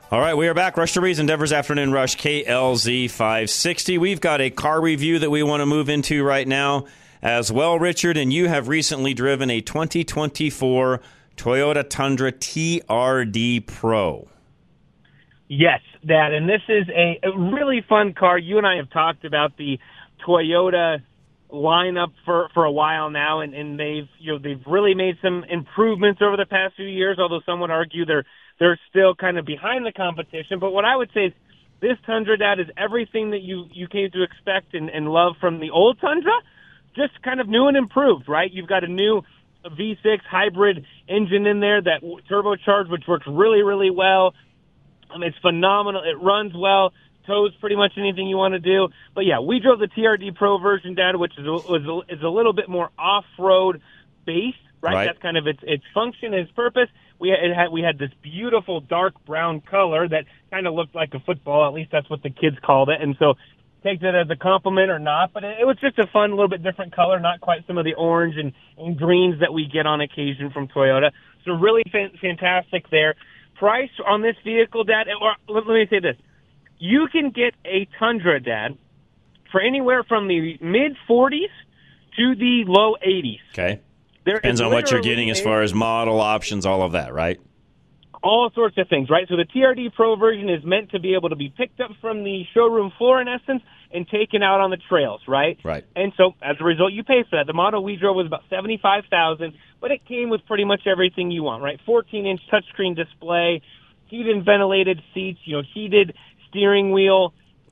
All right, we are back. Rush to Reason, Denver's Afternoon Rush, KLZ 560. We've got a car review that we want to move into right now as well, Richard, and you have recently driven a 2024 Toyota Tundra TRD Pro. Yes, Dad, and this is a really fun car. You and I have talked about the Toyota lineup for a while now, and they've really made some improvements over the past few years, although some would argue they're still kind of behind the competition. But what I would say is this Tundra, Dad, is everything that you came to expect and love from the old Tundra, just kind of new and improved, right? You've got a new V6 hybrid engine in there that turbocharged, which works really, really well. It's phenomenal. It runs well, tows pretty much anything you want to do. But, yeah, we drove the TRD Pro version, Dad, which is a little bit more off-road based, right? That's kind of its function, its purpose. We had this beautiful dark brown color that kind of looked like a football. At least that's what the kids called it. And so take that as a compliment or not, but it was just a fun, little bit different color, not quite some of the orange and greens that we get on occasion from Toyota. So really fantastic there. Price on this vehicle, Dad, or let me say this. You can get a Tundra, Dad, for anywhere from the mid-40s to the low 80s. Okay. Depends on what you're getting as far as model options, all of that, right? All sorts of things, right? So the TRD Pro version is meant to be able to be picked up from the showroom floor, in essence, and taken out on the trails, right? Right. And so, as a result, you pay for that. The model we drove was about $75,000, but it came with pretty much everything you want, right? 14-inch touchscreen display, heated and ventilated seats, heated steering wheel,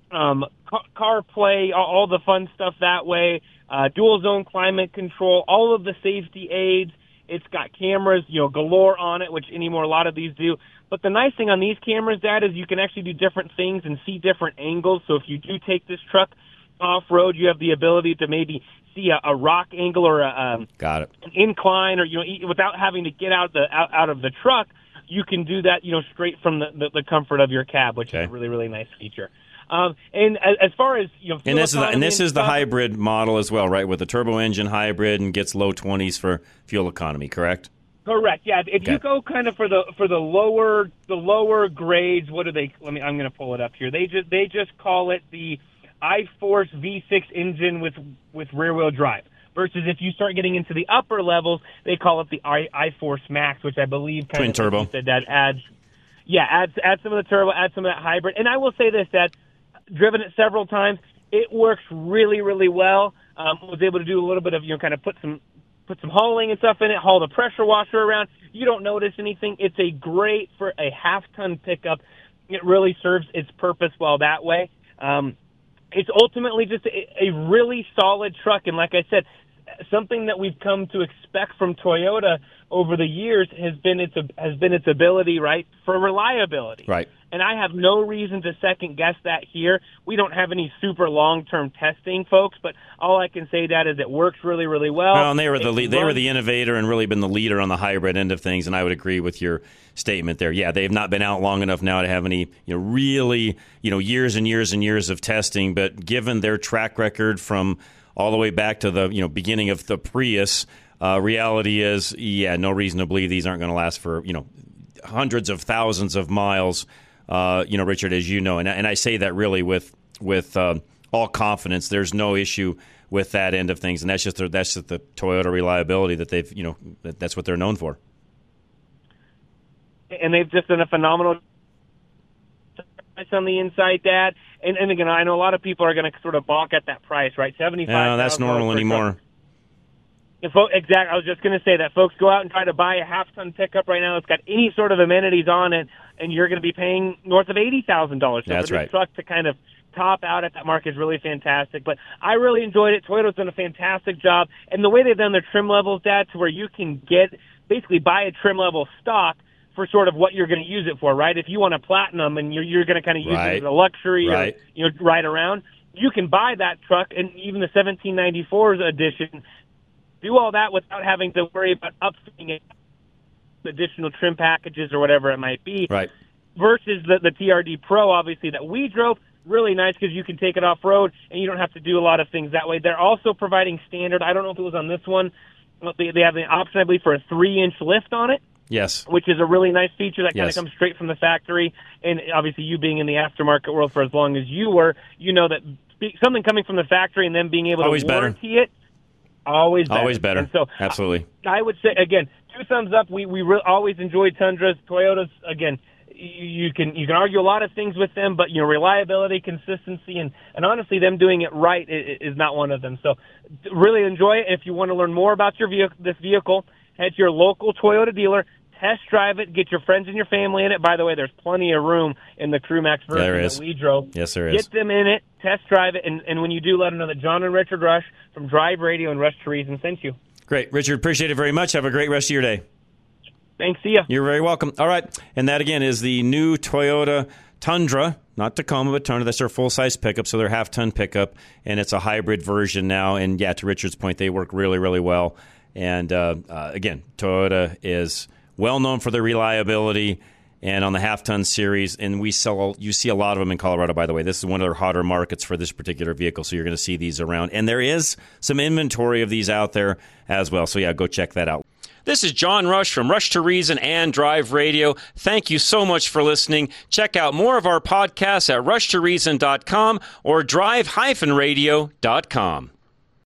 CarPlay, all the fun stuff that way, dual zone climate control, all of the safety aids. It's got cameras, galore on it, which anymore a lot of these do. But the nice thing on these cameras, Dad, is you can actually do different things and see different angles. So if you do take this truck off-road, you have the ability to maybe see a rock angle or an incline, or without having to get out of the truck, you can do that straight from the comfort of your cab, which is a really, really nice feature. And as far as and this is the hybrid model as well, right? With the turbo engine hybrid and gets low 20s for fuel economy, correct? Correct. Yeah. If you go kind of for the lower grades, what do they? I'm going to pull it up here. They just call it the iForce V6 engine with rear wheel drive. Versus if you start getting into the upper levels, they call it the iForce Max, which I believe twin turbo. Like you said, that adds some of the turbo, adds some of that hybrid. And I will say this, that driven it several times, it works really, really well. Was able to do a little bit of kind of put some hauling and stuff in it, haul the pressure washer around. You don't notice anything. It's a great for a half-ton pickup. It really serves its purpose well that way. It's ultimately just a really solid truck, and like I said, something that we've come to expect from Toyota over the years has been its ability, right, for reliability. Right. And I have no reason to second guess that here. We don't have any super long-term testing, folks, but all I can say that is it works really, really well. Well, and they were the innovator and really been the leader on the hybrid end of things, and I would agree with your statement there. Yeah, they've not been out long enough now to have any really years and years and years of testing, but given their track record from all the way back to the beginning of the Prius, reality is, no reason to believe these aren't going to last for hundreds of thousands of miles. Richard, as you know, and I say that really with all confidence. There's no issue with that end of things, and that's just the Toyota reliability that they've that's what they're known for. And they've just done a phenomenal on the inside, Dad. And again, I know a lot of people are going to sort of balk at that price, right? $75,000. No, that's normal anymore. Exactly. I was just going to say that. Folks, go out and try to buy a half-ton pickup right now. It's got any sort of amenities on it, and you're going to be paying north of $80,000. So that's for right. this truck to kind of top out at that mark is really fantastic. But I really enjoyed it. Toyota's done a fantastic job. And the way they've done their trim levels, Dad, to where you can basically buy a trim level stock for sort of what you're going to use it for, right? If you want a platinum and you're going to kind of use it as a luxury or ride around, you can buy that truck, and even the 1794 edition, do all that without having to worry about upfitting it, additional trim packages or whatever it might be. Right. Versus the TRD Pro, obviously, that we drove, really nice because you can take it off-road and you don't have to do a lot of things that way. They're also providing standard, I don't know if it was on this one, they have the option, I believe, for a 3-inch lift on it. Yes. which is a really nice feature that kind of Yes. comes straight from the factory. And obviously, you being in the aftermarket world for as long as you were, you know that something coming from the factory and then being able Always to better. warranty it, always better. Always better. And so Absolutely. I would say, again, 2 thumbs up. We always enjoyed Tundras. Toyotas, again, you can argue a lot of things with them, but reliability, consistency, and honestly, them doing it right is not one of them. So really enjoy it. If you want to learn more about this vehicle, head to your local Toyota dealer, test drive it, get your friends and your family in it. By the way, there's plenty of room in the Crewmax version that we drove. Yes, there is. Get them in it, test drive it, and when you do, let them know that John and Richard Rush from Drive Radio and Rush to Reason sent you. Great. Richard, appreciate it very much. Have a great rest of your day. Thanks. See ya. You're very welcome. All right. And that, again, is the new Toyota Tundra, not Tacoma, but Tundra. That's their full-size pickup, so they're half-ton pickup, and it's a hybrid version now. And, yeah, to Richard's point, they work really, really well. And, again, Toyota is well known for their reliability and on the half-ton series. And you see a lot of them in Colorado, by the way. This is one of their hotter markets for this particular vehicle, so you're going to see these around. And there is some inventory of these out there as well. So, yeah, go check that out. This is John Rush from Rush to Reason and Drive Radio. Thank you so much for listening. Check out more of our podcasts at rushtoreason.com or drive-radio.com.